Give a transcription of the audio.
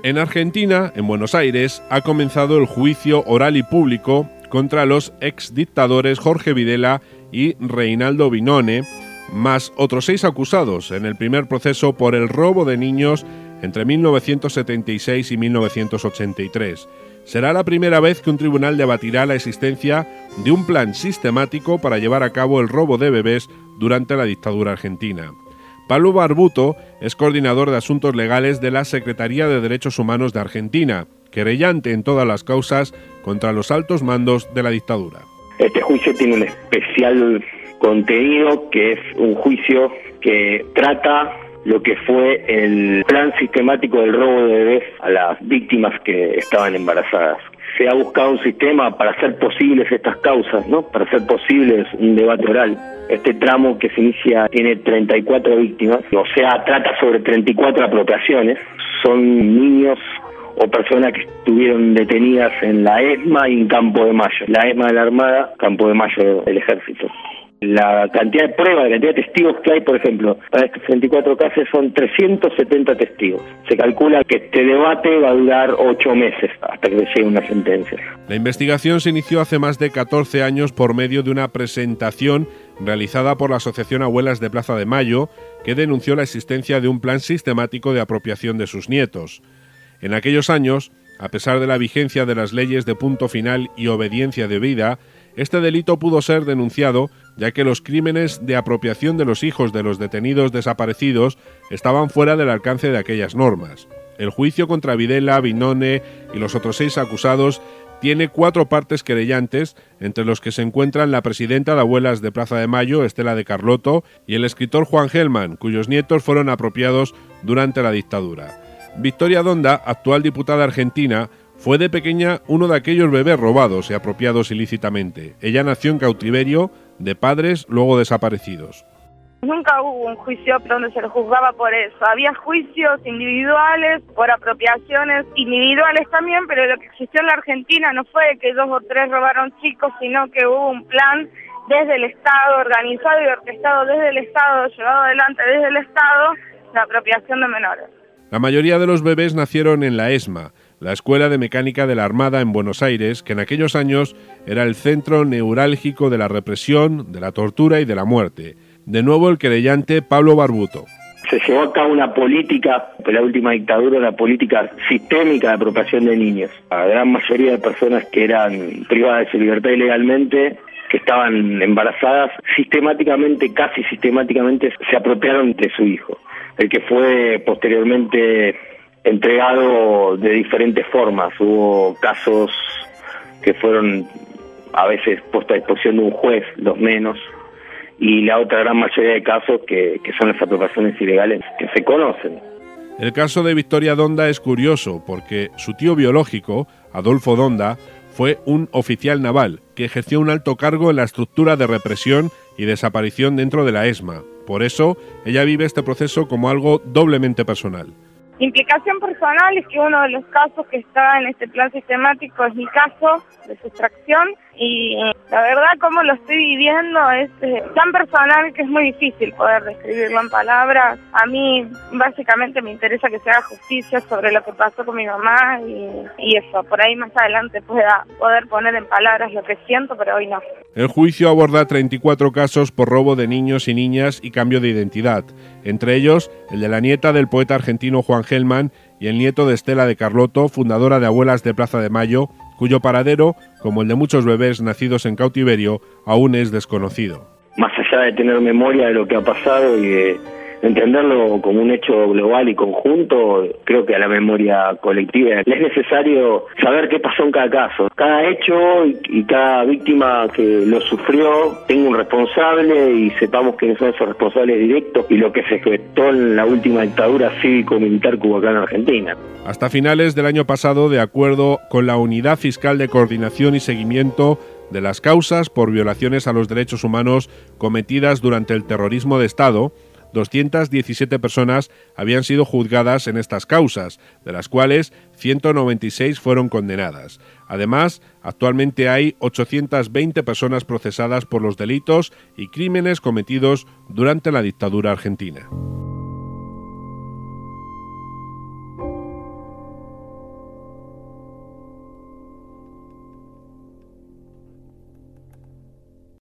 En Argentina, en Buenos Aires, ha comenzado el juicio oral y público contra los exdictadores Jorge Videla y Reinaldo Binone, más otros 6 acusados en el primer proceso por el robo de niños entre 1976 y 1983. Será la primera vez que un tribunal debatirá la existencia de un plan sistemático para llevar a cabo el robo de bebés durante la dictadura argentina. Pablo Barbuto es coordinador de asuntos legales de la Secretaría de Derechos Humanos de Argentina, querellante en todas las causas contra los altos mandos de la dictadura. Este juicio tiene un especial contenido, que es un juicio que trata lo que fue el plan sistemático del robo de bebés a las víctimas que estaban embarazadas. Se ha buscado un sistema para hacer posibles estas causas, ¿no? Para hacer posibles un debate oral. Este tramo que se inicia tiene 34 víctimas, o sea, trata sobre 34 apropiaciones. Son niños o personas que estuvieron detenidas en la ESMA y en Campo de Mayo. La ESMA de la Armada, Campo de Mayo del Ejército. La cantidad de pruebas, la cantidad de testigos que hay, por ejemplo, para estos 34 casos son 370 testigos. Se calcula que este debate va a durar 8 meses hasta que llegue una sentencia. La investigación se inició hace más de 14 años por medio de una presentación realizada por la Asociación Abuelas de Plaza de Mayo, que denunció la existencia de un plan sistemático de apropiación de sus nietos. En aquellos años, a pesar de la vigencia de las leyes de punto final y obediencia debida, este delito pudo ser denunciado, ya que los crímenes de apropiación de los hijos de los detenidos desaparecidos estaban fuera del alcance de aquellas normas. El juicio contra Videla, Binone y los otros 6 acusados tiene 4 partes querellantes, entre los que se encuentran la presidenta de Abuelas de Plaza de Mayo, Estela de Carlotto, y el escritor Juan Gelman, cuyos nietos fueron apropiados durante la dictadura. Victoria Donda, actual diputada argentina, fue de pequeña uno de aquellos bebés robados y apropiados ilícitamente. Ella nació en cautiverio de padres luego desaparecidos. Nunca hubo un juicio donde se lo juzgaba por eso. Había juicios individuales por apropiaciones individuales también, pero lo que existió en la Argentina no fue que 2 o 3 robaron chicos, sino que hubo un plan desde el Estado, organizado y orquestado desde el Estado, llevado adelante desde el Estado, la apropiación de menores. La mayoría de los bebés nacieron en la ESMA, la Escuela de Mecánica de la Armada en Buenos Aires, que en aquellos años era el centro neurálgico de la represión, de la tortura y de la muerte. De nuevo el querellante Pablo Barbuto. Se llevó a cabo una política, de la última dictadura, una política sistémica de apropiación de niños. La gran mayoría de personas que eran privadas de su libertad ilegalmente, que estaban embarazadas, casi sistemáticamente se apropiaron de su hijo, el que fue posteriormente entregado de diferentes formas. Hubo casos que fueron a veces puestos a disposición de un juez, los menos, y la otra gran mayoría de casos que son las apropiaciones ilegales que se conocen. El caso de Victoria Donda es curioso porque su tío biológico, Adolfo Donda, fue un oficial naval que ejerció un alto cargo en la estructura de represión y desaparición dentro de la ESMA. Por eso, ella vive este proceso como algo doblemente personal. Implicación personal es que uno de los casos que está en este plan sistemático es mi caso de sustracción, y la verdad como lo estoy viviendo es tan personal que es muy difícil poder describirlo en palabras. A mí básicamente me interesa que se haga justicia sobre lo que pasó con mi mamá y eso, por ahí más adelante pueda poder poner en palabras lo que siento, pero hoy no. El juicio aborda 34 casos por robo de niños y niñas y cambio de identidad, entre ellos el de la nieta del poeta argentino Juan Gelman y el nieto de Estela de Carlotto, fundadora de Abuelas de Plaza de Mayo, cuyo paradero, como el de muchos bebés nacidos en cautiverio, aún es desconocido. Más allá de tener memoria de lo que ha pasado y de entenderlo como un hecho global y conjunto, creo que a la memoria colectiva es necesario saber qué pasó en cada caso. Cada hecho y cada víctima que lo sufrió tenga un responsable y sepamos quiénes son esos responsables directos y lo que se gestó en la última dictadura cívico-militar que hubo acá en Argentina. Hasta finales del año pasado, de acuerdo con la Unidad Fiscal de Coordinación y Seguimiento de las Causas por violaciones a los derechos humanos cometidas durante el terrorismo de Estado, 217 personas habían sido juzgadas en estas causas, de las cuales 196 fueron condenadas. Además, actualmente hay 820 personas procesadas por los delitos y crímenes cometidos durante la dictadura argentina.